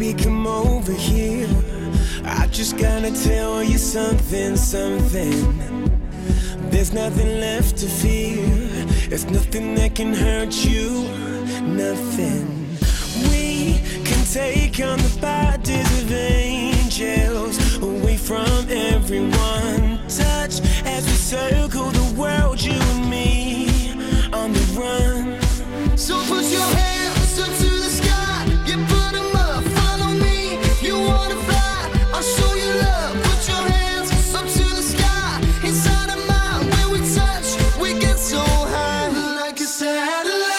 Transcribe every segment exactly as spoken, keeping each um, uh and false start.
Baby, come over here. I just gotta tell you something, something. There's nothing left to fear. There's nothing that can hurt you, nothing. We can take on the bodies of angels, away from everyone. Touch as we circle the world, you and me, on the run. So put your hands up to the sky, you put them up, follow me. If you wanna fly, I'll show you love. Put your hands up to the sky, inside of mine. When we touch, we get so high, like a satellite.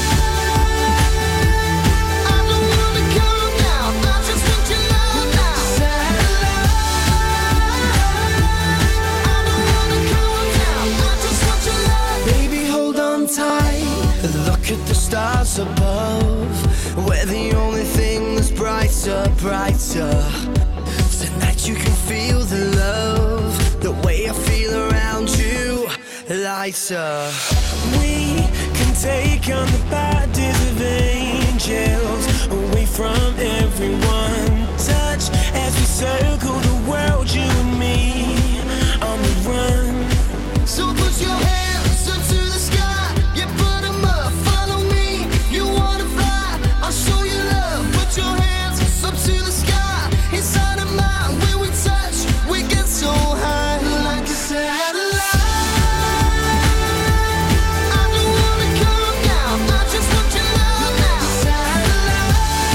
I don't wanna come down, I just want your love now. Satellite. I don't wanna come down, I just want your love. Baby, hold on tight. Look at the stars above. We're the only thing that's brighter, brighter. Tonight you can feel the love, the way I feel around you, lighter. We can take on the bodies of angels, away from everyone. Touch as we circle the world, you and me, on the run. So put your hands up to the sky, you put them up, follow me. If you wanna fly, I'll show you love. Put your hands up to the sky, inside of mine. When we touch, we get so high, like a satellite. I don't wanna come down, I just want your love now. Satellite.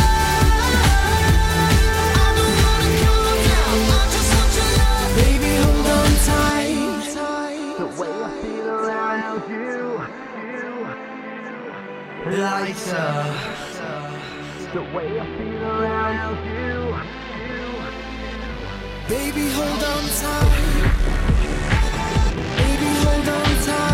I don't wanna come down, I just want your love. Baby, hold on tight. The way I feel around you, lighter. The way I feel around you, baby, hold on tight. Baby, hold on tight.